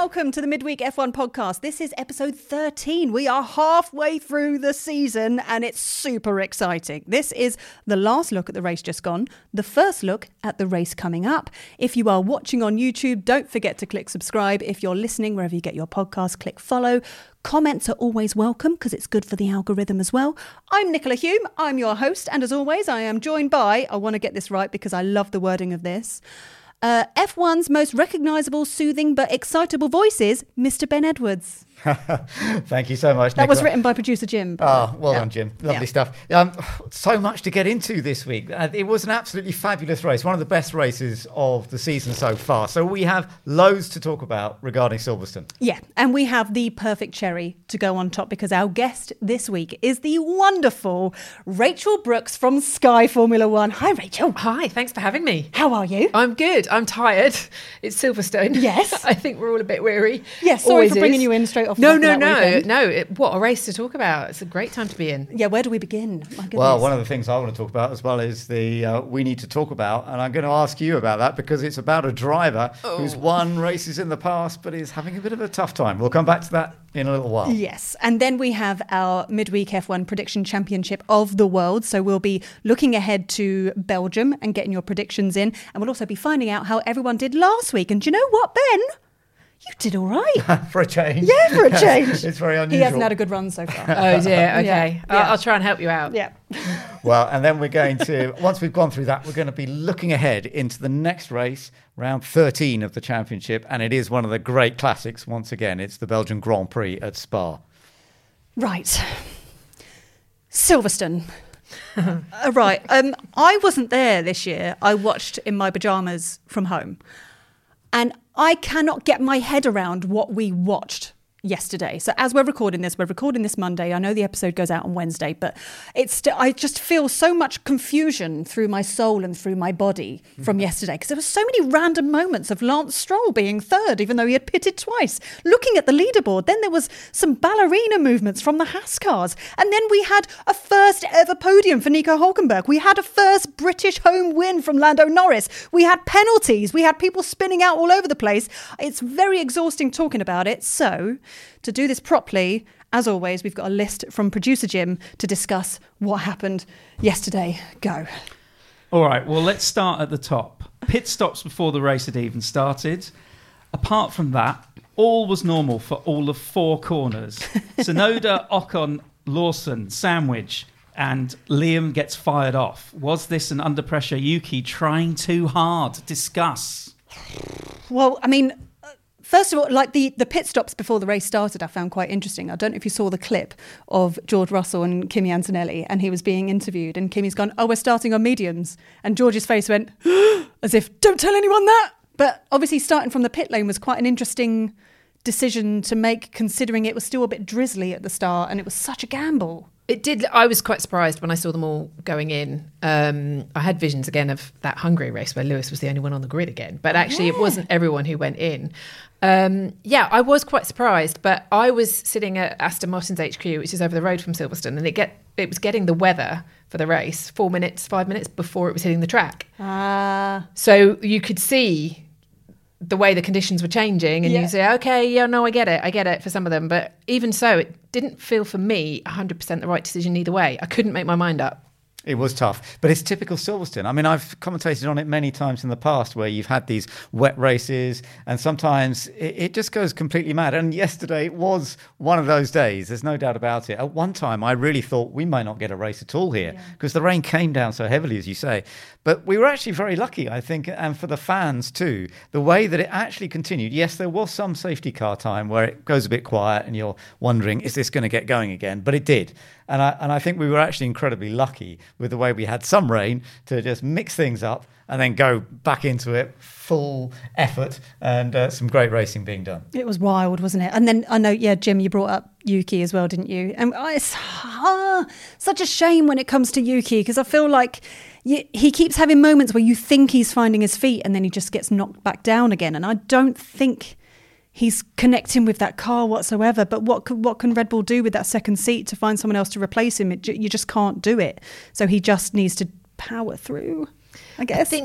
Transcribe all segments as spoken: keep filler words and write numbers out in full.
welcome to the Midweek F one podcast. This is episode thirteen. We are halfway through the season and it's super exciting. This is the last look at the race just gone, the first look at the race coming up. If you are watching on YouTube, don't forget to click subscribe. If you're listening wherever you get your podcast, click follow. Comments are always welcome because it's good for the algorithm as well. I'm Nicola Hume. I'm your host. And as always, I am joined by, I want to get this right because I love the wording of this, Uh, F one's most recognisable, soothing but excitable voice is Mister Ben Edwards. Thank you so much, That Nicola. was written by producer Jim. Oh, well yeah. done, Jim. Lovely yeah. stuff. Um, so much to get into this week. Uh, it was an absolutely fabulous race, one of the best races of the season so far. So we have loads to talk about regarding Silverstone. Yeah, and we have the perfect cherry to go on top because our guest this week is the wonderful Rachel Brooks from Sky Formula One. Hi, Rachel. Hi, thanks for having me. How are you? I'm good. I'm tired. It's Silverstone. Yes. I think we're all a bit weary. Yes, sorry Always for bringing is. you in straight off the No, back no, of that no, weekend. no. It, what a race to talk about. It's a great time to be in. Yeah, where do we begin? My goodness. Well, one of the things I want to talk about as well is the uh, we need to talk about, and I'm going to ask you about that because it's about a driver Oh. who's won races in the past but is having a bit of a tough time. We'll come back to that in a little while. Yes, and then we have our midweek F one prediction championship of the world. So we'll be looking ahead to Belgium and getting your predictions in. And we'll also be finding out how everyone did last week. And do you know what, Ben? You did all right. For a change. Yeah, for a change. It's very unusual. He hasn't had a good run so far. Oh, dear. Okay. Yeah. I'll, Yeah. I'll try and help you out. Yeah. Well, and then we're going to, once we've gone through that, we're going to be looking ahead into the next race, round thirteen of the championship. And it is one of the great classics. Once again, it's the Belgian Grand Prix at Spa. Right. Silverstone. uh, right. Um, I wasn't there this year. I watched in my pajamas from home. And I cannot get my head around what we watched yesterday. So as we're recording this, we're recording this Monday. I know the episode goes out on Wednesday, but it's st- I just feel so much confusion through my soul and through my body from yesterday because there were so many random moments of Lance Stroll being third, even though he had pitted twice, looking at the leaderboard. Then there was some ballerina movements from the Haas cars. And then we had a first ever podium for Nico Hulkenberg. We had a first British home win from Lando Norris. We had penalties. We had people spinning out all over the place. It's very exhausting talking about it. So to do this properly, as always, we've got a list from producer Jim to discuss what happened yesterday. Go. All right, well, let's start at the top. Pit stops before the race had even started. Apart from that, all was normal for all of four corners. Tsunoda, Ocon, Lawson, Sandwich, and Liam gets fired off. Was this an under pressure Yuki trying too hard? Discuss. Well, I mean, first of all, like the, the pit stops before the race started, I found quite interesting. I don't know if you saw the clip of George Russell and Kimi Antonelli, and he was being interviewed, and Kimi's gone, "Oh, we're starting on mediums," and George's face went as if, "Don't tell anyone that." But obviously, starting from the pit lane was quite an interesting decision to make, considering it was still a bit drizzly at the start, and it was such a gamble. It did. I was quite surprised when I saw them all going in. Um, I had visions again of that Hungary race where Lewis was the only one on the grid again. But actually, yeah. It wasn't everyone who went in. Um, yeah, I was quite surprised. But I was sitting at Aston Martin's H Q, which is over the road from Silverstone, and it get it was getting the weather for the race four minutes, five minutes before it was hitting the track. Ah. So you could see the way the conditions were changing, and yeah. you say, okay, yeah, no, I get it. I get it for some of them. But even so, it didn't feel for me one hundred percent the right decision either way. I couldn't make my mind up. It was tough, but it's typical Silverstone. I mean, I've commentated on it many times in the past where you've had these wet races and sometimes it, it just goes completely mad. And yesterday was one of those days. There's no doubt about it. At one time, I really thought we might not get a race at all here because yeah. the rain came down so heavily, as you say. But we were actually very lucky, I think, and for the fans too, the way that it actually continued. Yes, there was some safety car time where it goes a bit quiet and you're wondering, is this going to get going again? But it did. And I, and I think we were actually incredibly lucky with the way we had some rain to just mix things up and then go back into it full effort and uh, some great racing being done. It was wild, wasn't it? And then I know, yeah, Jim, you brought up Yuki as well, didn't you? And it's ah, such a shame when it comes to Yuki because I feel like you, he keeps having moments where you think he's finding his feet and then he just gets knocked back down again. And I don't think he's connecting with that car whatsoever. But what can, what can Red Bull do with that second seat to find someone else to replace him? It, you just can't do it. So he just needs to power through, I guess. I think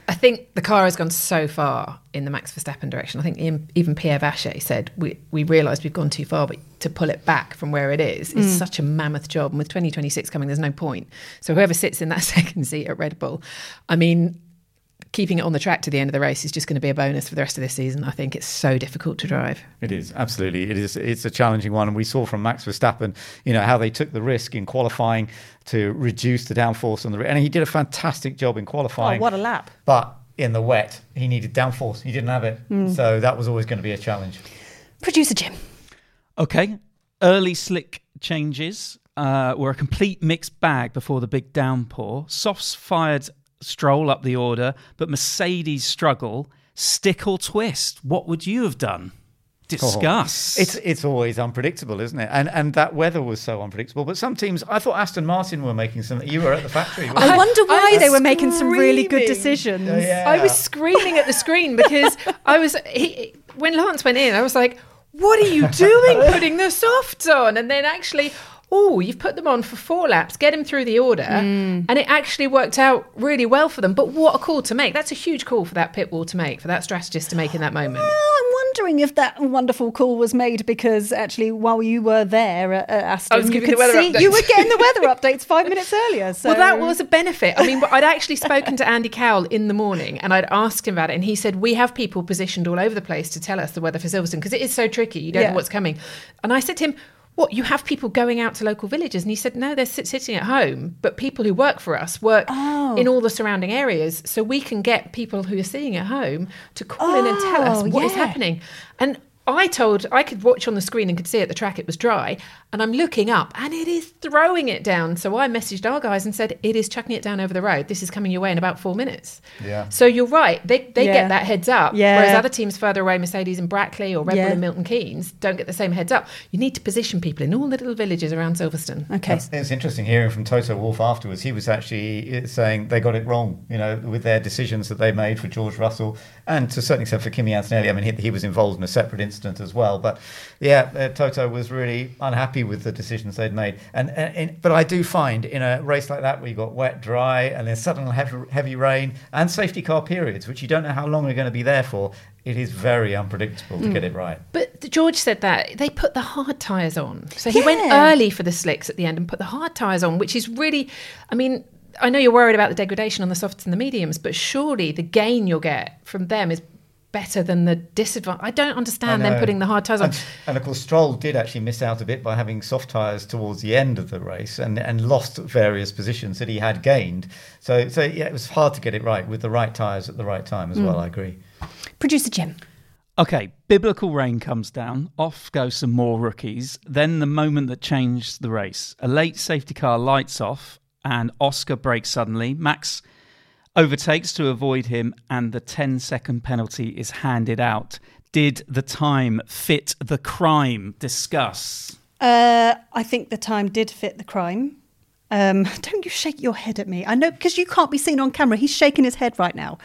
I think the car has gone so far in the Max Verstappen direction. I think even Pierre Vacher said, we, we realised we've gone too far, but to pull it back from where it is is mm. such a mammoth job. And with twenty twenty-six coming, there's no point. So whoever sits in that second seat at Red Bull, I mean, keeping it on the track to the end of the race is just going to be a bonus for the rest of this season. I think it's so difficult to drive. It is, absolutely. It is. It's a challenging one. And we saw from Max Verstappen, you know, how they took the risk in qualifying to reduce the downforce on the... And he did a fantastic job in qualifying. Oh, what a lap. But in the wet, he needed downforce. He didn't have it. Mm. So that was always going to be a challenge. Producer Jim. Okay. Early slick changes uh, were a complete mixed bag before the big downpour. Softs fired Stroll up the order, but Mercedes struggle. Stick or twist? What would you have done? Discuss. Oh, it's it's always unpredictable, isn't it? And and that weather was so unpredictable. But some teams, I thought Aston Martin were making some. You were at the factory. I wonder why I they were screaming. making some really good decisions. Uh, yeah. I was screaming at the screen because I was he, when Lance went in, I was like, "What are you doing, putting the softs on?" And then actually, oh, you've put them on for four laps, get him through the order. Mm. And it actually worked out really well for them. But what a call to make. That's a huge call for that pit wall to make, for that strategist to make in that moment. Well, I'm wondering if that wonderful call was made because actually while you were there at Aston, I was you giving could the weather see updates. You were getting the weather updates five minutes earlier. So. Well, that was a benefit. I mean, I'd actually spoken to Andy Cowell in the morning and I'd asked him about it. And he said, we have people positioned all over the place to tell us the weather for Silverstone because it is so tricky. You don't yeah. know what's coming. And I said to him, what, you have people going out to local villages? And he said, no, they're sit- sitting at home. But people who work for us work oh. in all the surrounding areas. So we can get people who are sitting at home to call oh, in and tell us what yeah. is happening. And I told, I could watch on the screen and could see at the track it was dry. And I'm looking up and it is throwing it down. So I messaged our guys and said, it is chucking it down over the road. This is coming your way in about four minutes. Yeah. So you're right. They they yeah. get that heads up. Yeah. Whereas other teams further away, Mercedes and Brackley or Red yeah. Bull and Milton Keynes, don't get the same heads up. You need to position people in all the little villages around Silverstone. Okay. It's, it's interesting hearing from Toto Wolff afterwards. He was actually saying they got it wrong, you know, with their decisions that they made for George Russell and to a certain extent for Kimi Antonelli. I mean, he, he was involved in a separate incident as well. But yeah, uh, Toto was really unhappy with the decisions they'd made. And, and, and but I do find in a race like that where you've got wet, dry, and then sudden heavy, heavy rain and safety car periods, which you don't know how long are going to be there for, it is very unpredictable to mm. get it right. But George said that they put the hard tyres on. So he yeah. went early for the slicks at the end and put the hard tyres on, which is really, I mean, I know you're worried about the degradation on the softs and the mediums, but surely the gain you'll get from them is better than the disadvantage. I don't understand them putting the hard tyres on. And, and of course, Stroll did actually miss out a bit by having soft tyres towards the end of the race and, and lost various positions that he had gained. So, so yeah, it was hard to get it right with the right tyres at the right time as mm. well, I agree. Producer Jim. Okay, biblical rain comes down, off go some more rookies, then the moment that changed the race. A late safety car lights off and Oscar brakes suddenly. Max overtakes to avoid him and the ten second penalty is handed out. Did the time fit the crime? Discuss. Uh, I think the time did fit the crime. Um, don't you shake your head at me. I know, because you can't be seen on camera. He's shaking his head right now.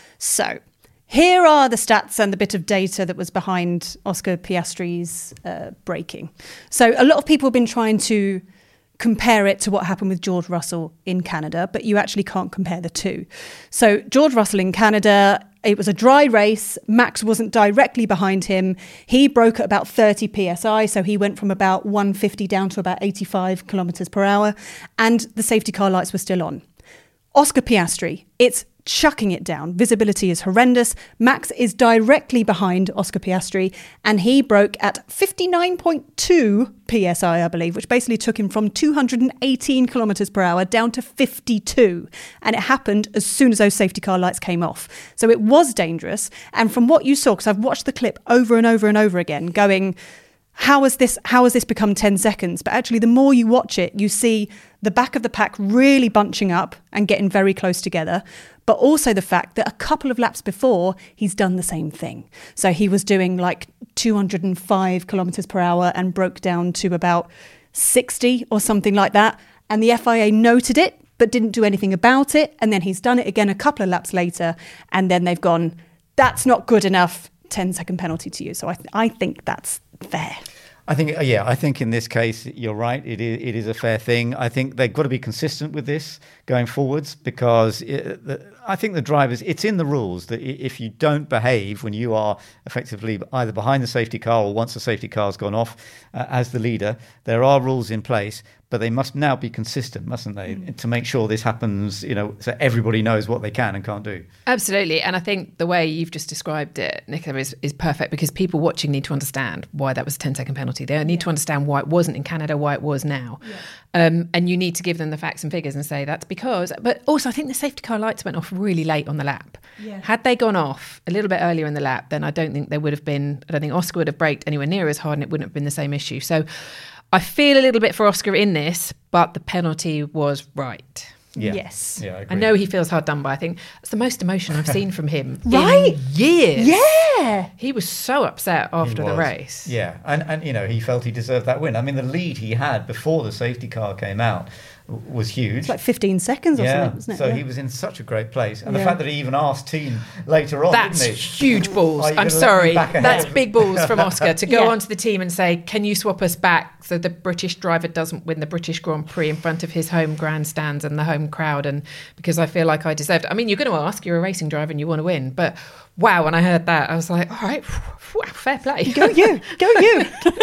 So here are the stats and the bit of data that was behind Oscar Piastri's uh, braking. So a lot of people have been trying to compare it to what happened with George Russell in Canada, but you actually can't compare the two. So George Russell in Canada, it was a dry race. Max wasn't directly behind him. He broke at about thirty P S I, so he went from about one fifty down to about eighty-five kilometres per hour, and the safety car lights were still on. Oscar Piastri, it's chucking it down. Visibility is horrendous. Max is directly behind Oscar Piastri and he broke at fifty-nine point two P S I, I believe, which basically took him from two hundred eighteen kilometres per hour down to fifty-two. And it happened as soon as those safety car lights came off. So it was dangerous. And from what you saw, because I've watched the clip over and over and over again, going, how has this, how has this become ten seconds? But actually, the more you watch it, you see the back of the pack really bunching up and getting very close together. But also the fact that a couple of laps before, he's done the same thing. So he was doing like two hundred five kilometres per hour and broke down to about sixty or something like that. And the F I A noted it, but didn't do anything about it. And then he's done it again a couple of laps later. And then they've gone, that's not good enough, ten second penalty to you. So I, th- I think that's fair. I think, yeah, I think in this case, you're right. It is, it is a fair thing. I think they've got to be consistent with this going forwards because it, the, I think the drivers, it's in the rules that if you don't behave when you are effectively either behind the safety car or once the safety car's gone off uh, as the leader, there are rules in place, but they must now be consistent, mustn't they, mm. to make sure this happens, you know, so everybody knows what they can and can't do. Absolutely. And I think the way you've just described it, Nicola, is, is perfect because people watching need to understand why that was a ten-second penalty. They need yeah. to understand why it wasn't in Canada, why it was now. Yeah. Um, and you need to give them the facts and figures and say that's because, but also I think the safety car lights went off really late on the lap. Yeah. Had they gone off a little bit earlier in the lap, then I don't think there would have been, I don't think Oscar would have braked anywhere near as hard and it wouldn't have been the same issue. So I feel a little bit for Oscar in this, but the penalty was right. Yeah. Yes. Yeah, I, agree. I know he feels hard done by. I think it's the most emotion I've seen from him right? in years. Yeah. He was so upset after the race. Yeah. And, and, you know, he felt he deserved that win. I mean, the lead he had before the safety car came out was huge. It's like fifteen seconds or yeah. something, wasn't it? So yeah. he was in such a great place. And yeah. the fact that he even asked team later on, That's didn't he? huge balls. I'm sorry. That's big balls from Oscar to go yeah. onto the team and say, can you swap us back so the British driver doesn't win the British Grand Prix in front of his home grandstands and the home crowd? And because I feel like I deserved it. I mean, you're going to ask, you're a racing driver and you want to win. But wow, when I heard that, I was like, all right, fair play. Go you. Go you.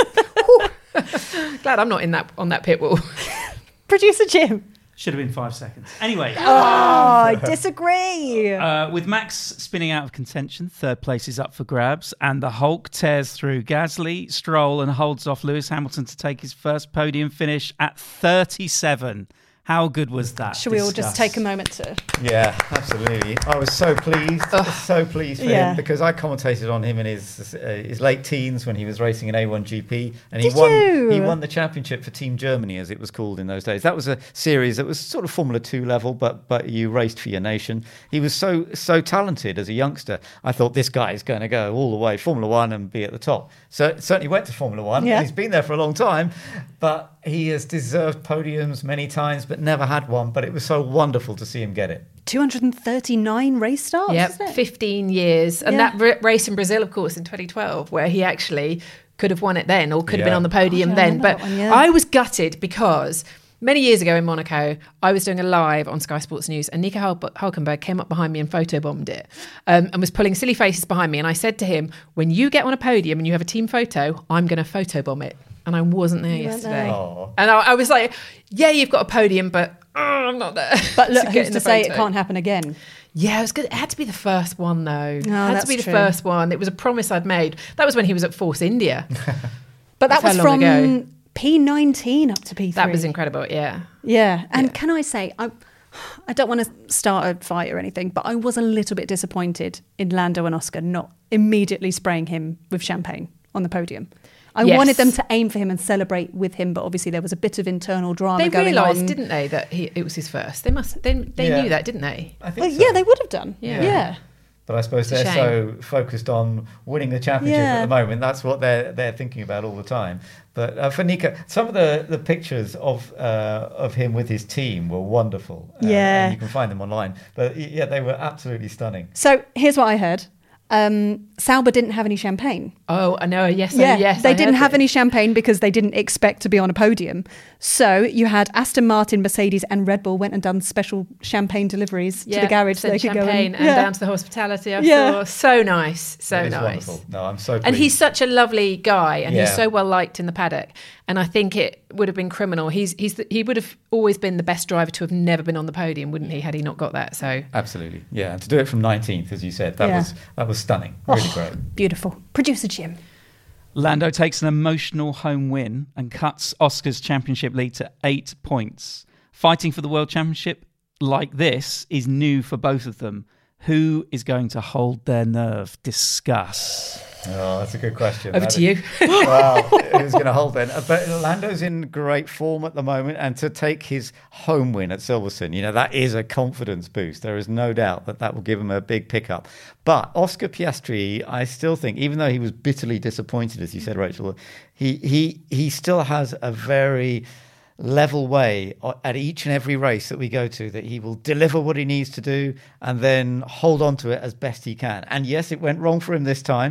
Glad I'm not in that on that pit wall. Producer Jim. Should have been five seconds. Anyway. Oh, I disagree. Uh, with Max spinning out of contention, third place is up for grabs, and the Hulk tears through Gasly, Stroll, and holds off Lewis Hamilton to take his first podium finish at thirty-seven. How good was that? Should we all just take a moment to... Yeah, absolutely. I was so pleased, Ugh. so pleased for yeah. him because I commentated on him in his uh, his late teens when he was racing in A one G P, and he Did won. You? He won the championship for Team Germany, as it was called in those days. That was a series that was sort of Formula Two level, but but you raced for your nation. He was so so talented as a youngster. I thought this guy is going to go all the way Formula One and be at the top. So certainly went to Formula One. Yeah. He's been there for a long time, but he has deserved podiums many times, but never had one. But it was so wonderful to see him get it. two hundred thirty-nine race starts, Yep, isn't it? fifteen years. And Yeah. that r- race in Brazil, of course, in twenty twelve, where he actually could have won it then or could have been Yeah. on the podium Oh, yeah, I then. remember But that one, yeah. I was gutted because many years ago in Monaco, I was doing a live on Sky Sports News and Nico Hul- Hulkenberg came up behind me and photobombed it um, and was pulling silly faces behind me. And I said to him, when you get on a podium and you have a team photo, I'm going to photobomb it. And I wasn't there You weren't yesterday. there. Oh. And I, I was like, yeah, you've got a podium, but oh, I'm not there. But look, to get who's in to the say it photo. can't happen again? Yeah, it was good. It had to be the first one, though. it had that's to be the true. first one. It was a promise I'd made. That was when he was at Force India. But that That's was how long from ago. P nineteen up to P three. That was incredible, yeah. Yeah. And Yeah. can I say, I, I don't want to start a fight or anything, but I was a little bit disappointed in Lando and Oscar not immediately spraying him with champagne on the podium. I Yes. wanted them to aim for him and celebrate with him, but obviously there was a bit of internal drama They going realised, on. didn't they, that he, it was his first? They must. They, they Yeah. knew that, didn't they? I think Well, so. yeah, they would have done. Yeah. Yeah. But I suppose It's a they're so focused on winning the championship Yeah. at the moment. That's what they're they're thinking about all the time. But uh, for Nico, some of the, the pictures of uh, of him with his team were wonderful. Uh, Yeah. and you can find them online. But y- yeah, they were absolutely stunning. So here's what I heard. Um, Sauber didn't have any champagne. Oh, I know. Yes, Yeah, oh, yes. they I didn't heard have this. any champagne because they didn't expect to be on a podium. So you had Aston Martin, Mercedes, and Red Bull went and done special champagne deliveries Yeah, to the garage so sent they could go champagne in. and Yeah. down to the hospitality. I Yeah. saw. So nice. So It is nice. wonderful. No, I'm so pleased. And he's such a lovely guy, and he's Yeah. so well liked in the paddock. And I think it would have been criminal. He's he's the, he would have always been the best driver to have never been on the podium, wouldn't he? Had he not got that. So Absolutely, yeah. And to do it from nineteenth, as you said, that Yeah. was that was stunning. Really Oh, great. Beautiful. Producer Jim. Lando takes an emotional home win and cuts Oscar's championship lead to eight points. Fighting for the World Championship like this is new for both of them. Who is going to hold their nerve? Discuss. Oh, that's a good question. over That to is- you. Well, who's going to hold then? Uh, But Lando's in great form at the moment, and to take his home win at Silverstone, you know, that is a confidence boost. There is no doubt that that will give him a big pickup. But Oscar Piastri, I still think, even though he was bitterly disappointed, as you said, Rachel, he he he still has a very level way at each and every race that we go to, that he will deliver what he needs to do and then hold on to it as best he can. And yes, it went wrong for him this time.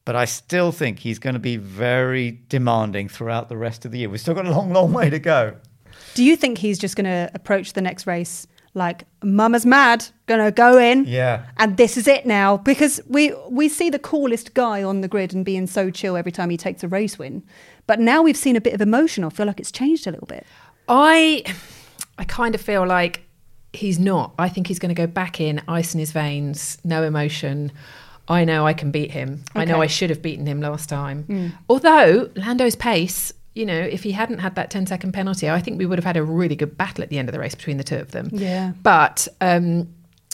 But I still think he's going to be very demanding throughout the rest of the year. We've still got a long, long way to go. Do you think he's just going to approach the next race like, Mama's mad, going to go in, Yeah. and this is it now? Because we we see the coolest guy on the grid and being so chill every time he takes a race win. But now we've seen a bit of emotion. I feel like it's changed a little bit. I, I kind of feel like he's not. I think he's going to go back in, ice in his veins, no emotion. I know I can beat him. I know Okay. I should have beaten him last time. Mm. Although Lando's pace, you know, if he hadn't had that ten second penalty, I think we would have had a really good battle at the end of the race between the two of them. Yeah. But um,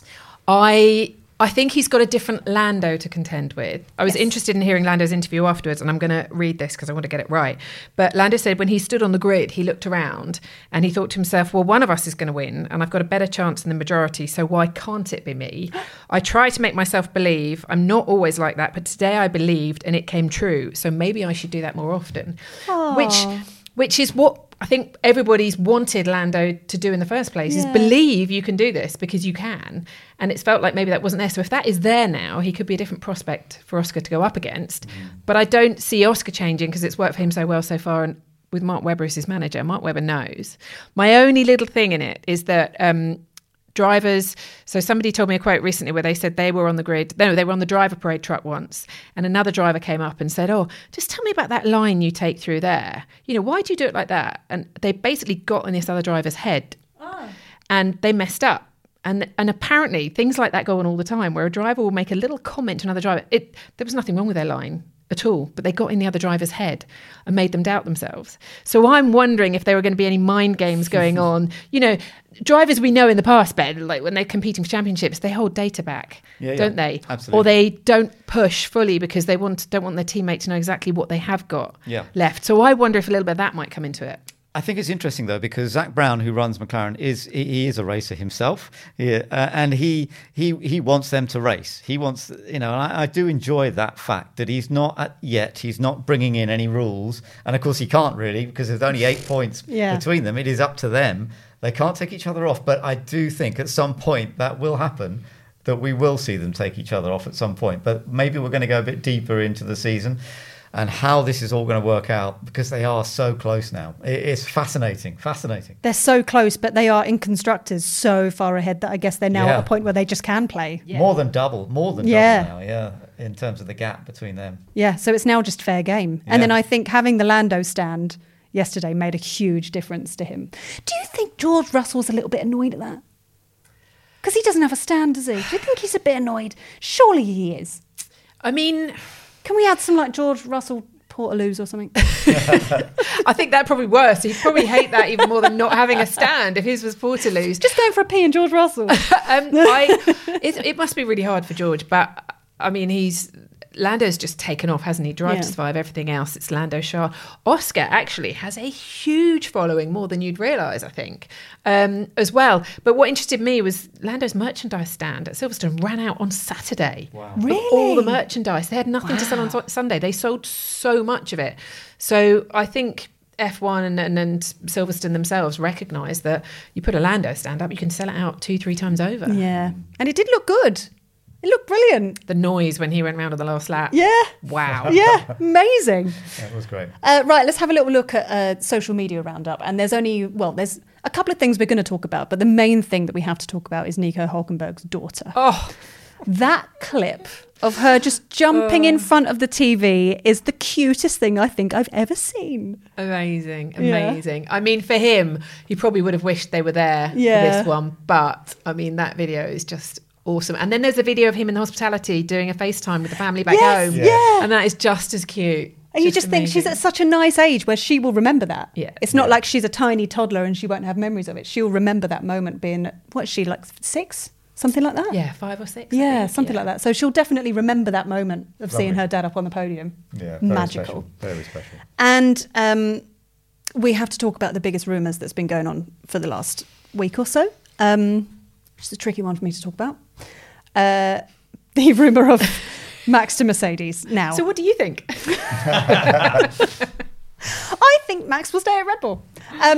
I I think he's got a different Lando to contend with. I was Yes. interested in hearing Lando's interview afterwards, and I'm going to read this because I want to get it right. But Lando said when he stood on the grid, he looked around and he thought to himself, well, one of us is going to win and I've got a better chance than the majority, so why can't it be me? I try to make myself believe. I'm not always like that, but today I believed and it came true, so maybe I should do that more often. Which, Aw. which is what I think everybody's wanted Lando to do in the first place, is Yeah. believe you can do this because you can. And it's felt like maybe that wasn't there. So if that is there now, he could be a different prospect for Oscar to go up against. But I don't see Oscar changing because it's worked for him so well so far. And with Mark Webber as his manager, Mark Webber knows. My only little thing in it is that um, drivers, so somebody told me a quote recently where they said they were on the grid, no, they were on the driver parade truck once, and another driver came up and said, oh, just tell me about that line you take through there. You know, why do you do it like that? And they basically got in this other driver's head and they messed up. And and apparently things like that go on all the time, where a driver will make a little comment to another driver. It, there was nothing wrong with their line at all, but they got in the other driver's head and made them doubt themselves. So I'm wondering if there were going to be any mind games going on. You know, drivers we know in the past, Ben, like when they're competing for championships, they hold data back, Yeah, yeah, don't they? absolutely. Or they don't push fully because they want don't want their teammate to know exactly what they have got Yeah. left. So I wonder if a little bit of that might come into it. I think it's interesting though, because Zach Brown, who runs McLaren, is he he is a racer himself, yeah, uh, and he he he wants them to race. He wants, you know, and I, I do enjoy that fact that he's not at, yet he's not bringing in any rules, and of course he can't really because there's only eight points Yeah. between them. It is up to them. They can't take each other off, but I do think at some point that will happen. That we will see them take each other off at some point, but maybe we're going to go a bit deeper into the season. And how this is all going to work out, because they are so close now. It- It's fascinating, fascinating. They're so close, but they are in constructors so far ahead that I guess they're now Yeah. at a point where they just can play. Yeah. More than double, more than Yeah. double now, yeah, in terms of the gap between them. Yeah, so it's now just fair game. Yeah. And then I think having the Lando stand yesterday made a huge difference to him. Do you think George Russell's a little bit annoyed at that? Because he doesn't have a stand, does he? Do you think he's a bit annoyed? Surely he is. I mean, Can we add some like George Russell Portaloos or something? I think that'd probably worse. He'd probably hate that even more than not having a stand if his was Portaloos. Just going for a pee in George Russell. Um, I, it, it must be really hard for George, but I mean, he's Lando's just taken off, hasn't he? Drive Yeah. to Survive, everything else. It's Lando Shah. Oscar actually has a huge following, more than you'd realise, I think, um, as well. But what interested me was Lando's merchandise stand at Silverstone ran out on Saturday. Wow. Of all the Really? merchandise. They had nothing to sell on Su- Sunday. They sold so much of it. So I think F one and, and, and Silverstone themselves recognise that you put a Lando stand up, you can sell it out two, three times over. Yeah. And it did look good. It looked brilliant. The noise when he went round on the last lap. Yeah. Wow. Yeah. Amazing. That was great. Uh, right, let's have a little look at uh, social media roundup. And there's only, well, there's a couple of things we're going to talk about, but the main thing that we have to talk about is Nico Hulkenberg's daughter. Oh, That clip of her just jumping in front of the T V is the cutest thing I think I've ever seen. amazing. Yeah. Amazing. I mean, for him, he probably would have wished they were there Yeah. for this one. But, I mean, that video is just awesome. And then there's a video of him in the hospitality doing a FaceTime with the family back Yes, home. yeah. And that is just as cute. And you just think she's amazing. at such a nice age where she will remember that. Yeah. It's not Yeah. like she's a tiny toddler and she won't have memories of it. She'll remember that moment being, what is she, like six? Something like that? Yeah, five or six. I Yeah, think, something yeah. like that. So she'll definitely remember that moment of seeing Lovely. her dad up on the podium. Yeah, very Magical. special, very special. And um, we have to talk about the biggest rumours that's been going on for the last week or so. Um, which is a tricky one for me to talk about. Uh, the rumour of Max to Mercedes now. So what do you think? I think Max will stay at Red Bull. Um,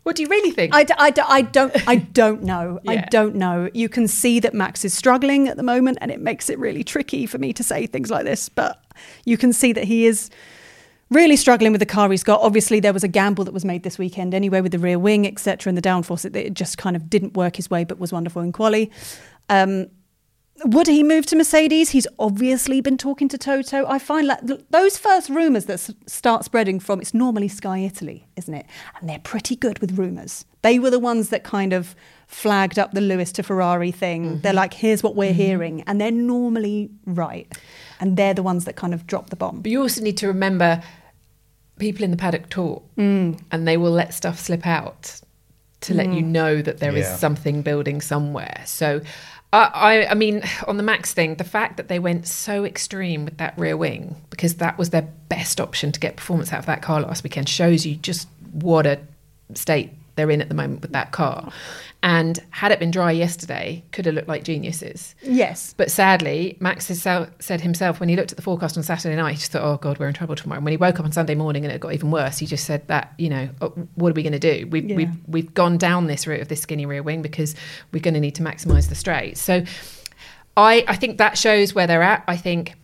What do you really think? I, d- I, d- I don't I don't know. I Yeah. don't know. You can see that Max is struggling at the moment, and it makes it really tricky for me to say things like this. But you can see that he is really struggling with the car he's got. Obviously, there was a gamble that was made this weekend anyway with the rear wing, et cetera, and the downforce. It, it just kind of didn't work his way, but was wonderful in quali. Um, Would he move to Mercedes? He's obviously been talking to Toto. I find like th- those first rumours that s- start spreading from, it's normally Sky Italy, isn't it? And they're pretty good with rumours. They were the ones that kind of flagged up the Lewis to Ferrari thing. Mm-hmm. They're like, here's what we're mm-hmm. hearing. And they're normally right. And they're the ones that kind of drop the bomb. But you also need to remember people in the paddock talk mm. and they will let stuff slip out to mm. let you know that there yeah. is something building somewhere. So... I, I mean, on the Max thing, the fact that they went so extreme with that rear wing, because that was their best option to get performance out of that car last weekend, shows you just what a state they're in at the moment with that car. And had it been dry yesterday, could have looked like geniuses. Yes. But sadly, Max has said himself, when he looked at the forecast on Saturday night, he just thought, oh, God, we're in trouble tomorrow. And when he woke up on Sunday morning and it got even worse, he just said that, you know, oh, what are we going to do? We've, yeah. we've, we've gone down this route of this skinny rear wing because we're going to need to maximise the straight. So I, I think that shows where they're at. I think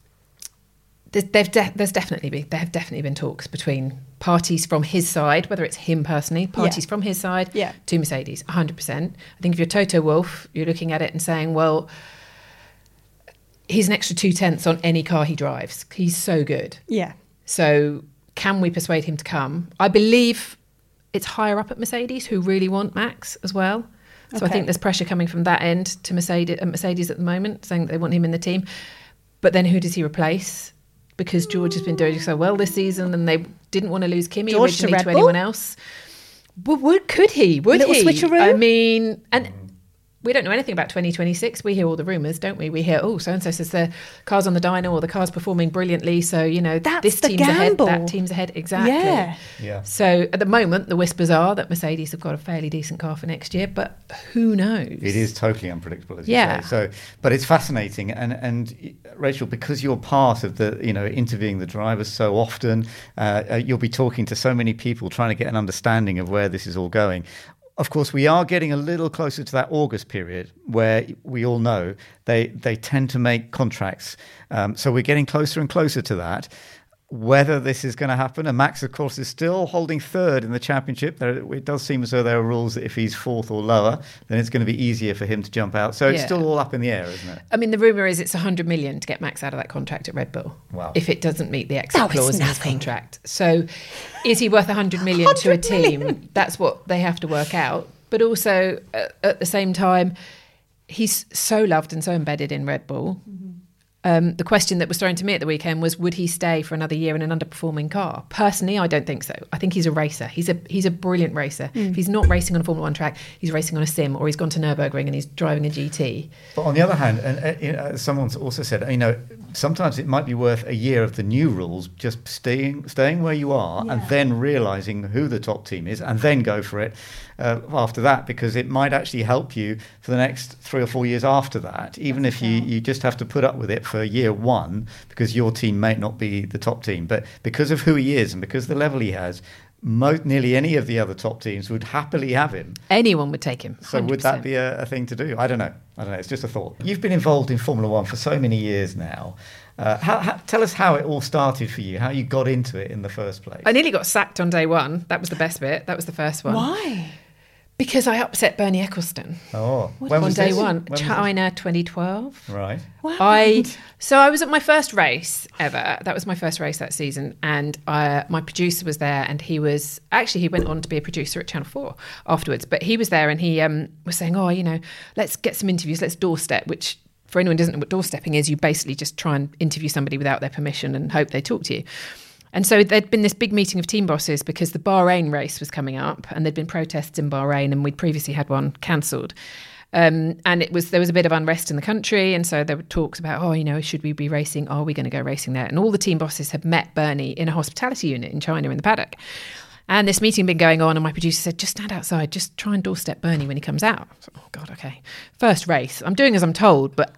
They've de- there's definitely been there have definitely been talks between parties from his side, whether it's him personally, parties yeah. from his side yeah. to Mercedes, one hundred percent. I think if you're Toto Wolff, you're looking at it and saying, well, he's an extra two tenths on any car he drives. He's so good. Yeah. So can we persuade him to come? I believe it's higher up at Mercedes who really want Max as well. So okay. I think there's pressure coming from that end to Mercedes, uh, Mercedes at the moment, saying that they want him in the team. But then who does he replace? Because George has been doing so well this season and they didn't want to lose Kimi George originally to, to, to anyone else. But would, could he? Would Little he? switcheroo? I mean, and we don't know anything about twenty twenty-six. We hear all the rumours, don't we? We hear, oh, so-and-so says the car's on the dyno or the car's performing brilliantly. So, you know, That's this the team's gamble. ahead, that team's ahead. Exactly. Yeah. Yeah. So at the moment, the whispers are that Mercedes have got a fairly decent car for next year, but who knows? It is totally unpredictable, as yeah. you say. So, but it's fascinating. And, and Rachel, because you're part of the, you know, interviewing the drivers so often, uh, you'll be talking to so many people trying to get an understanding of where this is all going. Of course, we are getting a little closer to that August period where we all know they, they tend to make contracts. Um, so we're getting closer and closer to that. Whether this is going to happen, and Max, of course, is still holding third in the championship. There, it does seem as though there are rules that if he's fourth or lower, then it's going to be easier for him to jump out. So it's yeah. still all up in the air, isn't it? I mean, the rumour is it's one hundred million to get Max out of that contract at Red Bull. Wow. If it doesn't meet the exit Oh, clause it's in his nothing. contract. So is he worth one hundred million to a team? That's what they have to work out. But also, uh, at the same time, he's so loved and so embedded in Red Bull. Mm-hmm. Um, the question that was thrown to me at the weekend was, would he stay for another year in an underperforming car? Personally, I don't think so. I think he's a racer. He's a he's a brilliant racer. Mm. If he's not racing on a Formula One track, he's racing on a sim, or he's gone to Nürburgring and he's driving a G T. But on the other hand, and uh, you know, someone's also said, you know, sometimes it might be worth a year of the new rules just staying staying where you are yeah. and then realising who the top team is and then go for it uh, after that, because it might actually help you for the next three or four years after that, even That's if you, you just have to put up with it for year one because your team may not be the top team. But because of who he is and because of the level he has, Most, nearly any of the other top teams would happily have him. Anyone would take him. one So hundred percent. would that be a, a thing to do? I don't know. I don't know. It's just a thought. You've been involved in Formula One for so many years now. Uh, how, how, tell us how it all started for you, how you got into it in the first place. I nearly got sacked on day one. That was the best bit. That was the first one. Why? Because I upset Bernie Ecclestone. Oh, when when on was day this? one, When was China twenty twelve. this? Right. What I happened? so I was at my first race ever. That was my first race that season, and I, my producer was there, and he was actually he went on to be a producer at Channel Four afterwards. But he was there, and he um, was saying, "Oh, you know, let's get some interviews. Let's doorstep." Which, for anyone who doesn't know what doorstepping is, you basically just try and interview somebody without their permission and hope they talk to you. And so there'd been this big meeting of team bosses because the Bahrain race was coming up and there'd been protests in Bahrain and we'd previously had one cancelled. Um, and it was there was a bit of unrest in the country. And so there were talks about, oh, you know, should we be racing? Are we going to go racing there? And all the team bosses had met Bernie in a hospitality unit in China in the paddock. And this meeting had been going on and my producer said, just stand outside, just try and doorstep Bernie when he comes out. So, oh, God, okay. First race. I'm doing as I'm told, but absolutely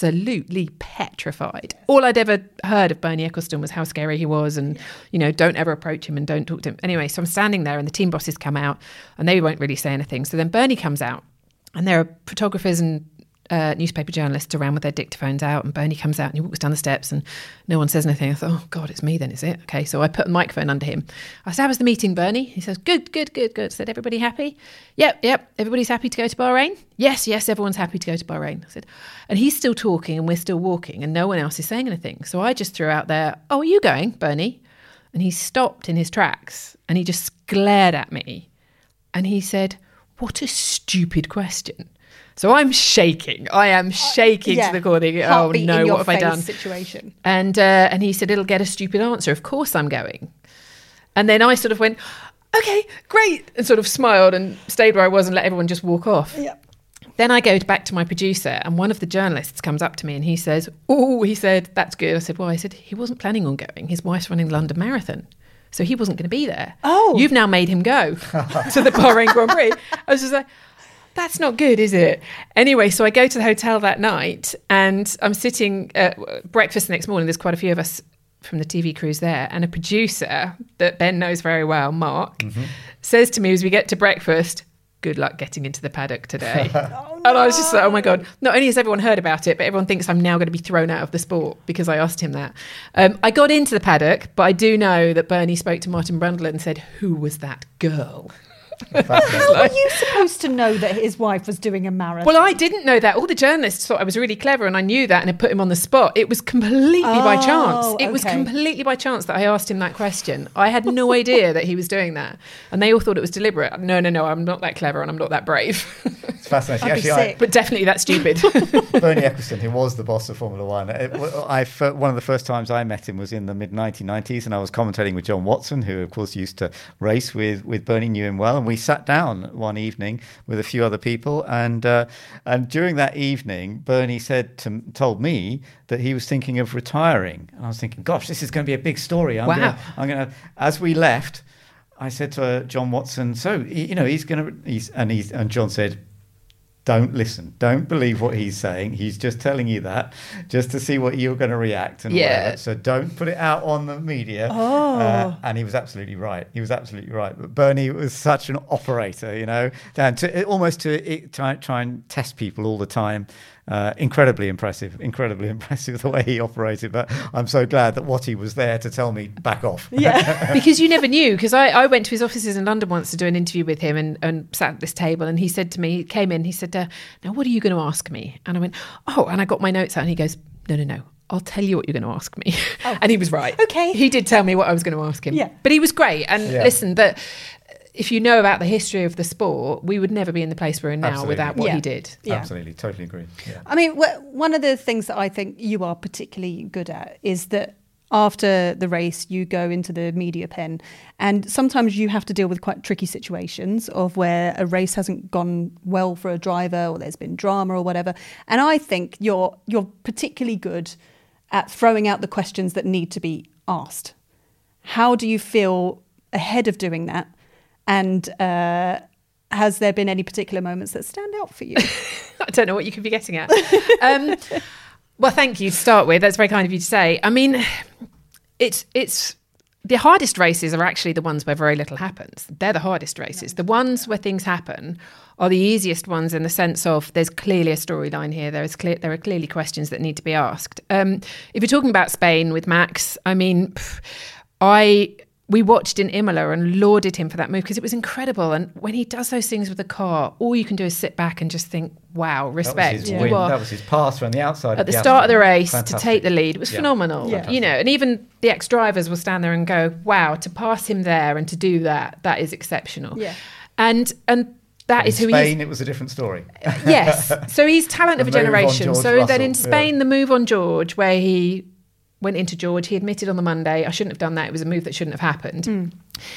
absolutely petrified. All I'd ever heard of Bernie Ecclestone was how scary he was and, you know, don't ever approach him and don't talk to him. Anyway, so I'm standing there and the team bosses come out and they won't really say anything. So then Bernie comes out and there are photographers and Uh, newspaper journalists around with their dictaphones out, and Bernie comes out and he walks down the steps and no one says anything. I thought, oh God, it's me then, is it? Okay, so I put the microphone under him. I said, how was the meeting, Bernie? He says, good, good, good, good. I said, everybody happy? Yep, yep, everybody's happy to go to Bahrain? Yes, yes, everyone's happy to go to Bahrain. I said, and he's still talking and we're still walking and no one else is saying anything. So I just threw out there, oh, are you going, Bernie? And he stopped in his tracks and he just glared at me and he said, what a stupid question. So I'm shaking. I am shaking uh, yeah. to the core. Thinking, oh no, what have I done? Situation. And uh, and he said, it'll get a stupid answer. Of course I'm going. And then I sort of went, okay, great, and sort of smiled and stayed where I was and let everyone just walk off. Yeah. Then I go back to my producer and one of the journalists comes up to me and he says, oh, he said, that's good. I said, why? I said, he wasn't planning on going. His wife's running the London Marathon. So he wasn't going to be there. Oh. You've now made him go to the Bahrain Grand Prix. I was just like, that's not good, is it? Anyway, so I go to the hotel that night and I'm sitting at breakfast the next morning. There's quite a few of us from the T V crews there. And a producer that Ben knows very well, Mark, mm-hmm. says to me as we get to breakfast, good luck getting into the paddock today. oh, no. And I was just like, oh my God. Not only has everyone heard about it, but everyone thinks I'm now going to be thrown out of the sport because I asked him that. Um, I got into the paddock, but I do know that Bernie spoke to Martin Brundle and said, who was that girl? How were you supposed to know that his wife was doing a marathon? Well, I didn't know that. All the journalists thought I was really clever and I knew that and had put him on the spot. It was completely oh, by chance. It okay. was completely by chance that I asked him that question. I had no idea that he was doing that. And they all thought it was deliberate. No, no, no, I'm not that clever and I'm not that brave. It's fascinating. I'd Actually, be sick. I, but definitely that's stupid. Bernie Ecclestone, who was the boss of Formula One, it, I, one of the first times I met him was in the mid nineteen nineties and I was commentating with John Watson, who of course used to race with, with Bernie, knew him well, and we sat down one evening with a few other people, and uh, and during that evening, Bernie said to told me that he was thinking of retiring, and I was thinking, gosh, this is going to be a big story. I'm wow. Gonna, I'm going to. As we left, I said to uh, John Watson, so you know he's going to, he's and he's and John said, don't listen. Don't believe what he's saying. He's just telling you that just to see what you're going to react and yeah. whatever. So don't put it out on the media. Oh. Uh, and he was absolutely right. He was absolutely right. But Bernie was such an operator, you know, and to almost to try, try and test people all the time. Uh, incredibly impressive, incredibly impressive the way he operated. But I'm so glad that Watty was there to tell me back off. Yeah, because you never knew. Because I, I went to his offices in London once to do an interview with him and, and sat at this table. And he said to me, he came in, he said, uh, now what are you going to ask me? And I went, oh, and I got my notes out and he goes, no, no, no. I'll tell you what you're going to ask me. Oh. And he was right. Okay. He did tell me what I was going to ask him. Yeah. But he was great. And yeah. listen, that if you know about the history of the sport, we would never be in the place we're in now Absolutely. without what yeah. he did. Yeah. Absolutely, totally agree. Yeah. I mean, wh- one of the things that I think you are particularly good at is that after the race, you go into the media pen, and sometimes you have to deal with quite tricky situations of where a race hasn't gone well for a driver or there's been drama or whatever. And I think you're you're particularly good at throwing out the questions that need to be asked. How do you feel ahead of doing that? And uh, has there been any particular moments that stand out for you? I don't know what you could be getting at. Um, well, thank you to start with. That's very kind of you to say. I mean, it's it's the hardest races are actually the ones where very little happens. They're the hardest races. The ones where things happen are the easiest ones in the sense of there's clearly a storyline here. There is clear, there are clearly questions that need to be asked. Um, if you're talking about Spain with Max, I mean, pff, I... we watched in Imola and lauded him for that move because it was incredible. And when he does those things with the car, all you can do is sit back and just think, wow, respect. That was his, you win. are, That was his pass around the outside. at the of start of the race Fantastic. to take the lead. It was yeah. phenomenal. Yeah. You know, and even the ex-drivers will stand there and go, wow, to pass him there and to do that, that is exceptional. Yeah. And and that in is who Spain, he is. it was a different story. Yes. So he's talent of a The move on generation. George So then in Russell, Spain, yeah. the move on George, where he went into George, he admitted on the Monday, I shouldn't have done that. It was a move that shouldn't have happened. Mm.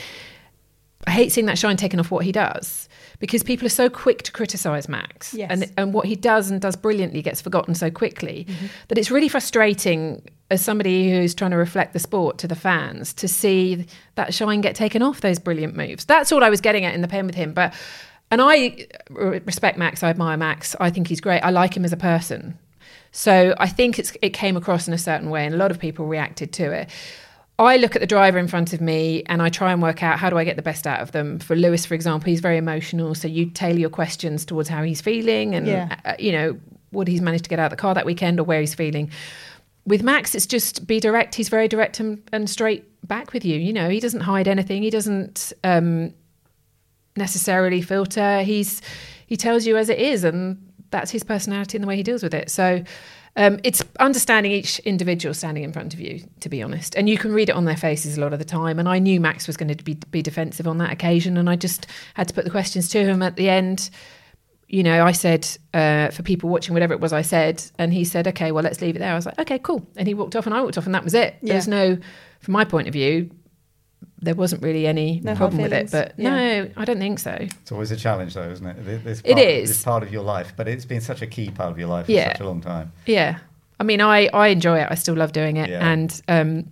I hate seeing that shine taken off what he does because people are so quick to criticise Max. Yes. And, and what he does and does brilliantly gets forgotten so quickly mm-hmm. that it's really frustrating as somebody who's trying to reflect the sport to the fans to see that shine get taken off those brilliant moves. That's all I was getting at in the pen with him. But and I respect Max. I admire Max. I think he's great. I like him as a person. So I think it's, it came across in a certain way, and a lot of people reacted to it. I look at the driver in front of me and I try and work out how do I get the best out of them. For Lewis, for example, he's very emotional. So you tailor your questions towards how he's feeling and, Yeah. uh, you know, what he's managed to get out of the car that weekend or where he's feeling. With Max, it's just be direct. He's very direct and, and straight back with you. You know, he doesn't hide anything. He doesn't um, necessarily filter. He's he tells you as it is, and that's his personality and the way he deals with it. So um, it's understanding each individual standing in front of you, to be honest. And you can read it on their faces a lot of the time. And I knew Max was going to be, be defensive on that occasion, and I just had to put the questions to him at the end. You know, I said, uh, for people watching, whatever it was I said, and he said, okay, well, let's leave it there. I was like, okay, cool. And he walked off and I walked off and that was it. Yeah. There's no, from my point of view, there wasn't really any No problem hard with it. feelings. But Yeah. no, I don't think so. It's always a challenge, though, isn't it? Th- This It part, is. It's part of your life, but it's been such a key part of your life for Yeah. such a long time. Yeah. I mean, I, I enjoy it. I still love doing it. Yeah. And um,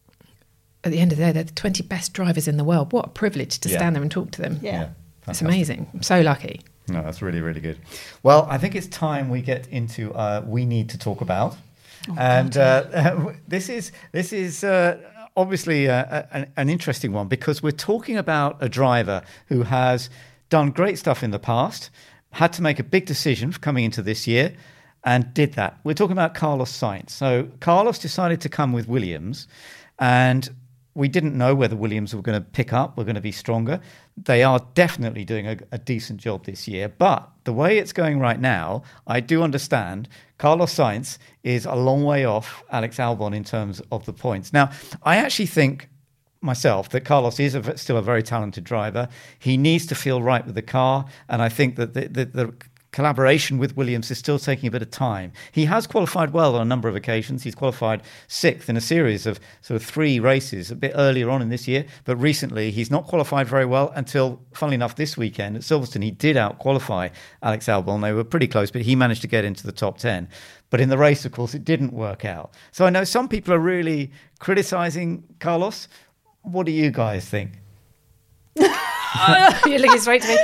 at the end of the day, they're the twenty best drivers in the world. What a privilege to Yeah. stand there and talk to them. Yeah. It's fantastic. amazing. I'm so lucky. No, that's really, really good. Well, I think it's time we get into uh, we need to talk about, Oh, and uh, this is this is uh, obviously uh, an, an interesting one because we're talking about a driver who has done great stuff in the past, had to make a big decision for coming into this year, and did that. We're talking about Carlos Sainz. So Carlos decided to come with Williams, and we didn't know whether Williams were going to pick up, were going to be stronger. They are definitely doing a, a decent job this year. But the way it's going right now, I do understand Carlos Sainz is a long way off Alex Albon in terms of the points. Now, I actually think myself that Carlos is a, still a very talented driver. He needs to feel right with the car. And I think that the, the, the collaboration with Williams is still taking a bit of time. He has qualified well on a number of occasions. He's qualified sixth in a series of sort of three races a bit earlier on in this year. But recently, he's not qualified very well until, funnily enough, this weekend at Silverstone, he did out-qualify Alex Albon. They were pretty close, but he managed to get into the top ten. But in the race, of course, it didn't work out. So I know some people are really criticising Carlos. What do you guys think? You're looking straight to me.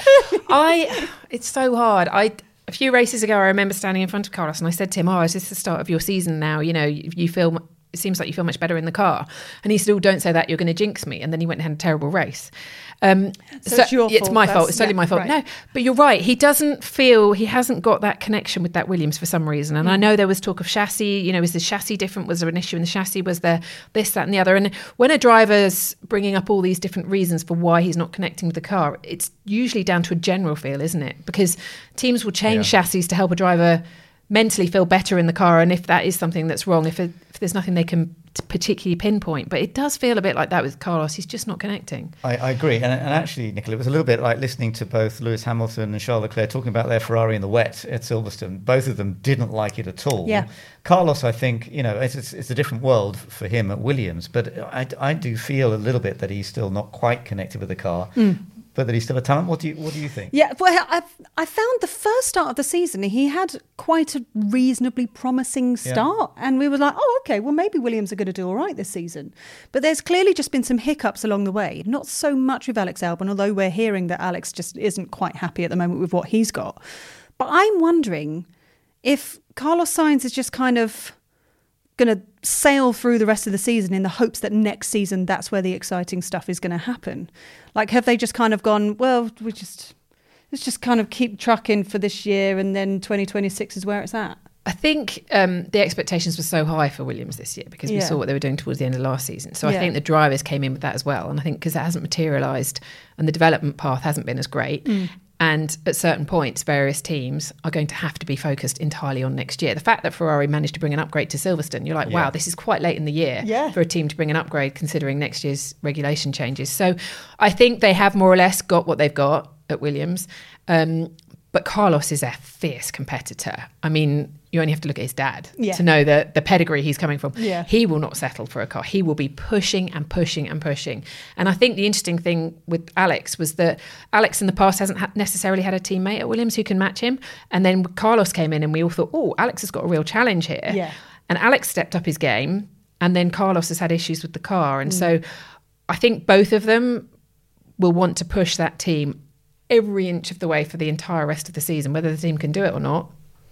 I, it's so hard. I, a few races ago, I remember standing in front of Carlos and I said to him, oh, is this the start of your season now? You know, you, you feel, it seems like you feel much better in the car. And he said, oh, don't say that, you're going to jinx me. And then he went and had a terrible race. Um, So it's your It's fault. my That's- fault. It's totally yeah, my fault. right. No, but you're right. He doesn't feel, he hasn't got that connection with that Williams for some reason. And Mm. I know there was talk of chassis, you know, is the chassis different? Was there an issue in the chassis? Was there this, that and the other? And when a driver's bringing up all these different reasons for why he's not connecting with the car, it's usually down to a general feel, isn't it? Because teams will change Yeah. chassis to help a driver mentally feel better in the car. And if that is something that's wrong, if, it, if there's nothing they can particularly pinpoint, but it does feel a bit like that with Carlos. He's just not connecting. I, I agree. And, and actually, Nicola, it was a little bit like listening to both Lewis Hamilton and Charles Leclerc talking about their Ferrari in the wet at Silverstone. Both of them didn't like it at all. Yeah. Carlos, I think, you know, it's, it's, it's a different world for him at Williams, but I, I do feel a little bit that he's still not quite connected with the car, Mm. but that he's still a talent. What do you, what do you think? Yeah, well, I, I found the first start of the season, he had quite a reasonably promising start. And we were like, oh, okay, well, maybe Williams are going to do all right this season. But there's clearly just been some hiccups along the way. Not so much with Alex Albon, although we're hearing that Alex just isn't quite happy at the moment with what he's got. But I'm wondering if Carlos Sainz is just kind of going to sail through the rest of the season in the hopes that next season that's where the exciting stuff is going to happen. Like, have they just kind of gone, well, we just let's just kind of keep trucking for this year and then twenty twenty-six is where it's at? I think um, the expectations were so high for Williams this year because we Yeah. saw what they were doing towards the end of last season. So Yeah. I think the drivers came in with that as well. And I think because that hasn't materialised and the development path hasn't been as great. Mm. And at certain points, various teams are going to have to be focused entirely on next year. The fact that Ferrari managed to bring an upgrade to Silverstone, you're like, Yeah. wow, this is quite late in the year Yeah. for a team to bring an upgrade considering next year's regulation changes. So I think they have more or less got what they've got at Williams. Um, but Carlos is a fierce competitor. I mean, you only have to look at his dad Yeah. to know the, the pedigree he's coming from. Yeah. He will not settle for a car. He will be pushing and pushing and pushing. And I think the interesting thing with Alex was that Alex in the past hasn't ha- necessarily had a teammate at Williams who can match him. And then Carlos came in and we all thought, oh, Alex has got a real challenge here. Yeah. And Alex stepped up his game. And then Carlos has had issues with the car. Mm. And so I think both of them will want to push that team every inch of the way for the entire rest of the season. Whether the team can do it or not,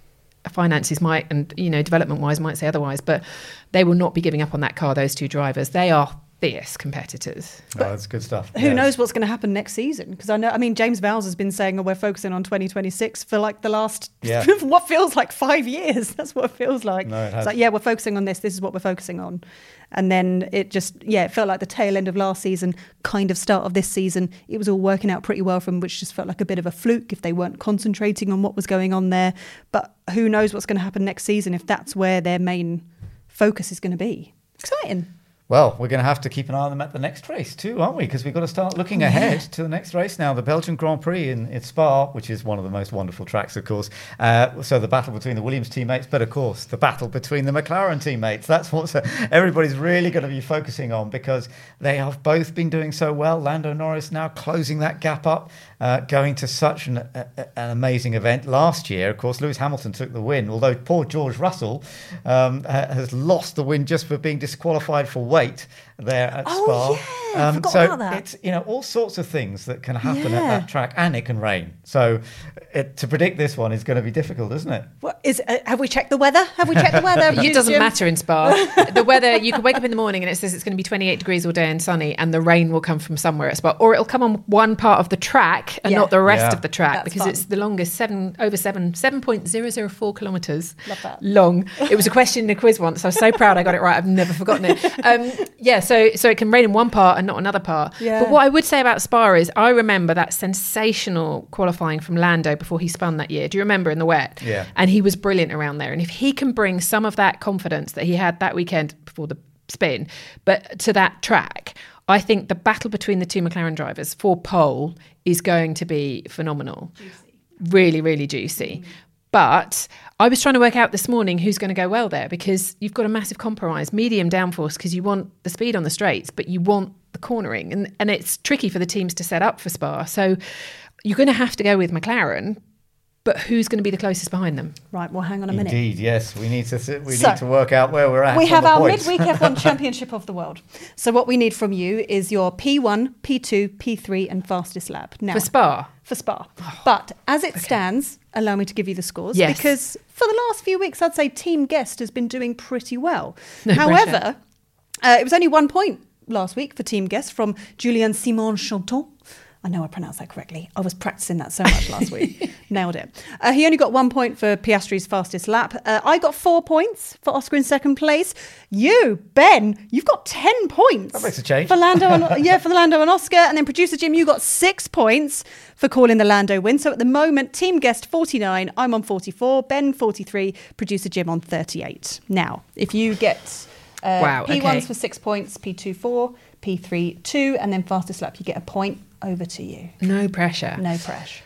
finances might, and you know, development wise might say otherwise, but they will not be giving up on that car. Those two drivers, they are fierce competitors. Oh, that's good stuff. Who Yes. knows what's going to happen next season? Because I know, I mean, James Vowles has been saying, oh, we're focusing on twenty twenty-six for like the last, Yeah. what feels like five years. That's what it feels like. No, it has. It's like, yeah, we're focusing on this. This is what we're focusing on. And then it just, yeah, it felt like the tail end of last season, kind of start of this season. It was all working out pretty well for them, which just felt like a bit of a fluke if they weren't concentrating on what was going on there. But who knows what's going to happen next season if that's where their main focus is going to be. Exciting. Well, we're going to have to keep an eye on them at the next race too, aren't we? Because we've got to start looking ahead to the next race now, the Belgian Grand Prix in, in Spa, which is one of the most wonderful tracks, of course. Uh, so the battle between the Williams teammates, but of course, the battle between the McLaren teammates. That's what everybody's really going to be focusing on because they have both been doing so well. Lando Norris now closing that gap up, uh, going to such an, a, an amazing event. Last year, of course, Lewis Hamilton took the win, although poor George Russell um, has lost the win just for being disqualified for weight there at Oh, Spa. yeah, I forgot so about that. it's, you know, all sorts of things that can happen Yeah. at that track, and it can rain. So it, to predict this one is going to be difficult, isn't it? What is? Uh, have we checked the weather? Have we checked the weather? It doesn't Jim? matter in Spa. The weather, you can wake up in the morning and it says it's going to be twenty-eight degrees all day and sunny, and the rain will come from somewhere at Spa, or it'll come on one part of the track and Yeah. not the rest Yeah. of the track, That's because fun. it's the longest, seven over seven, seven point zero zero four kilometres Love that. long. It was a question in a quiz once. I was so proud I got it right. I've never forgotten it. Um, yeah, so so it can rain in one part and not another part. Yeah. But what I would say about Spa is I remember that sensational qualifying from Lando before he spun that year. Do you remember in the wet? Yeah. And he was brilliant around there. And if he can bring some of that confidence that he had that weekend before the spin, but to that track, I think the battle between the two McLaren drivers for pole is going to be phenomenal. Juicy. Really, really juicy. Mm. But I was trying to work out this morning who's going to go well there, because you've got a massive compromise, medium downforce, because you want the speed on the straights, but you want the cornering. And, and it's tricky for the teams to set up for Spa. So you're going to have to go with McLaren, but who's going to be the closest behind them? Right, well, hang on a minute. Indeed, yes. We need to sit, we So, need to work out where we're at. We on have the our points. midweek F one Championship of the World. So what we need from you is your P one, P two, P three and fastest lap. Now, For Spa? For Spa. But as it stands, allow me to give you the scores. Yes. Because for the last few weeks, I'd say Team Guest has been doing pretty well. No However, uh, it was only one point last week for Team Guest from Julien Simon Chanton. I know I pronounced that correctly. I was practicing that so much last week. Nailed it. Uh, he only got one point for Piastri's fastest lap. Uh, I got four points for Oscar in second place. You, Ben, you've got ten points. That makes a change. For Lando and, yeah, for the Lando and Oscar. And then producer Jim, you got six points for calling the Lando win. So at the moment, Team Guest forty-nine, I'm on forty-four, Ben forty-three, producer Jim on thirty-eight. Now, if you get uh, Wow, P ones okay. for six points, P two four, P three two, and then fastest lap, you get a point. Over to you. No pressure. No pressure.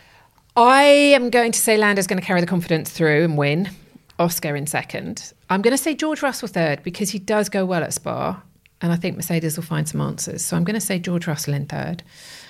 I am going to say Lando's going to carry the confidence through and win. Oscar in second. I'm going to say George Russell third, because he does go well at Spa, and I think Mercedes will find some answers. So I'm going to say George Russell in third.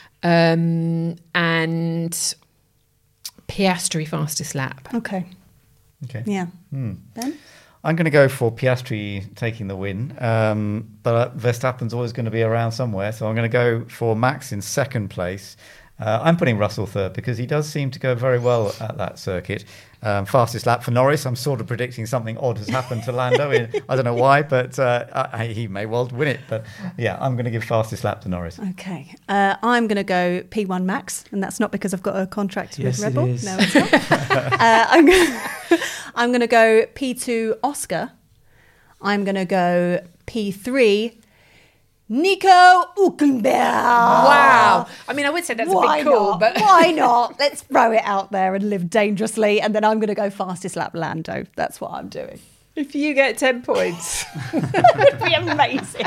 Um, and Piastri fastest lap. Okay. Okay. Yeah. Hmm. Ben? I'm going to go for Piastri taking the win, um, but Verstappen's always going to be around somewhere, so I'm going to go for Max in second place. Uh, I'm putting Russell third because he does seem to go very well at that circuit. Um, fastest lap for Norris. I'm sort of predicting something odd has happened to Lando. In, I don't know why, but uh, I, he may well win it. But yeah, I'm going to give fastest lap to Norris. Okay. Uh, I'm going to go P one Max, and that's not because I've got a contract Yes, with it Red Bull. is. No, it's not. uh, I'm going I'm going to go P two Oscar. I'm going to go P three Nico Hülkenberg. Wow. I mean, I would say that's Why a bit cool, not? but Why not? Let's throw it out there and live dangerously. And then I'm going to go fastest lap Lando. That's what I'm doing. if you get ten points. It would be amazing.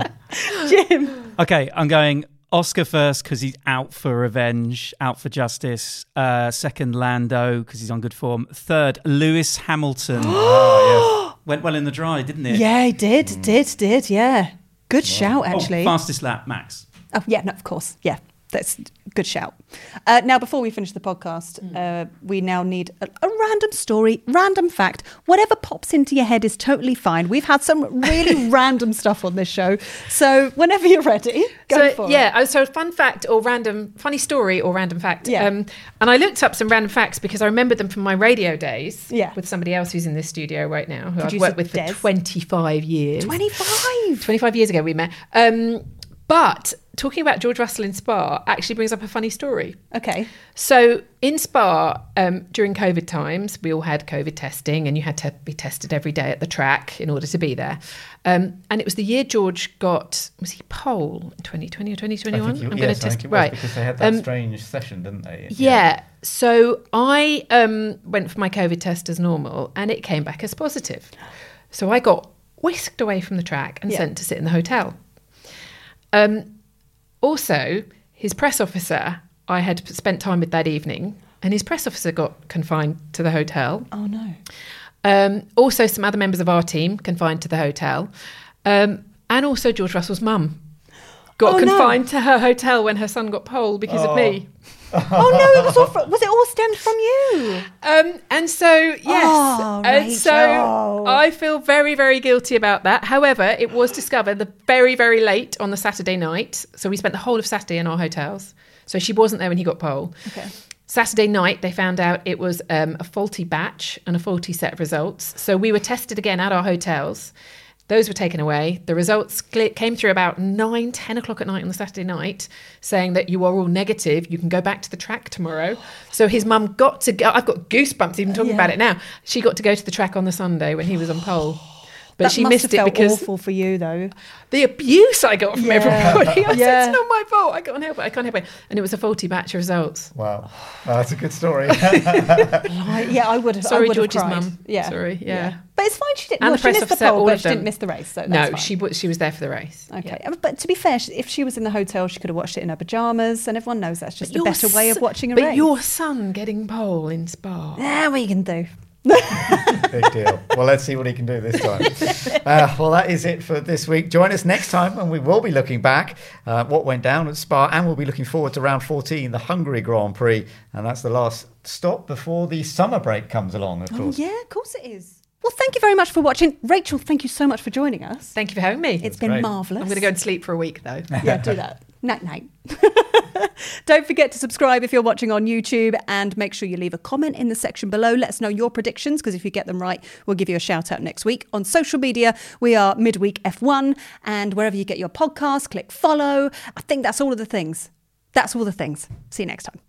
Jim. Okay, I'm going Oscar first because he's out for revenge, out for justice. Uh, second, Lando because he's on good form. Third, Lewis Hamilton. Oh, Went well in the dry, didn't it? Yeah, he did, did, did, yeah. Good shout, Oh, actually. fastest lap, Max. Oh, yeah, no, of course, yeah. That's a good shout. Uh, now, before we finish the podcast, mm. uh, we now need a, a random story, random fact. Whatever pops into your head is totally fine. We've had some really random stuff on this show. So whenever you're ready, go so, for yeah, it. So fun fact or random, funny story or random fact. Yeah. Um, and I looked up some random facts because I remembered them from my radio days yeah. with somebody else who's in this studio right now, who Producer I've worked with Des. for twenty-five years. twenty-five? twenty-five years ago we met. Um, but talking about George Russell in Spa actually brings up a funny story. Okay. So in Spa, um, during COVID times, we all had COVID testing and you had to be tested every day at the track in order to be there. Um, and it was the year George got, was he pole in twenty twenty or twenty twenty-one? I think you, I'm yes, going to to test think it was right. because they had that Um, strange session, didn't they? Yeah. So I um, went for my COVID test as normal and it came back as positive. So I got whisked away from the track and Yeah. sent to sit in the hotel. Um, also, his press officer, I had spent time with that evening, and his press officer got confined to the hotel. Oh, no. Um, also, some other members of our team confined to the hotel. Um, and also George Russell's mum got Oh, no. confined to her hotel when her son got pole because Oh. of me. Oh, no, it was all from, was it all stemmed from you? Um, and so, yes, Oh, and so Rachel. I feel very, very guilty about that. However, it was discovered the very, very late on the Saturday night. So we spent the whole of Saturday in our hotels. So she wasn't there when he got pole. Okay. Saturday night, they found out it was um, a faulty batch and a faulty set of results. So we were tested again at our hotels. Those were taken away. The results cl- came through about nine, ten o'clock at night on the Saturday night, saying that you are all negative. You can go back to the track tomorrow. So his mum got to go. I've got goosebumps even talking Yeah. about it now. She got to go to the track on the Sunday when he was on pole. But That she must missed have it felt because awful for you, though. the abuse I got from Yeah. everybody. I Yeah. said, it's not my fault. I can't help it. I can't help it. And it was a faulty batch of results. Wow. Oh, that's a good story. I, yeah, I would have. I Sorry, would have George's cried. mum. Yeah. Sorry, yeah. But it's fine. She didn't. And Well, the she press missed the officer, pole, all but of she didn't them. miss the race. So that's No, fine. she was she was there for the race. Okay, Yeah. but to be fair, if she was in the hotel, she could have watched it in her pajamas, and everyone knows that's just But a better your way of son- watching a but race. your son getting pole in Spa. Ah, what you can do? Big deal. Well, let's see what he can do this time. Uh, well, that is it for this week. Join us next time when we will be looking back uh, what went down at Spa, and we'll be looking forward to round fourteen, the Hungary Grand Prix, and that's the last stop before the summer break comes along, of Oh, course. yeah, of course it is. Well, thank you very much for watching. Rachel, thank you so much for joining us. Thank you for having me. It's been great. marvellous. I'm going to go and sleep for a week though. Yeah, do that. Night, night. Don't forget to subscribe if you're watching on YouTube, and make sure you leave a comment in the section below. Let us know your predictions, because if you get them right, we'll give you a shout out next week. On social media, we are Midweek F one, and wherever you get your podcasts, click follow. I think that's all of the things. That's all the things. See you next time.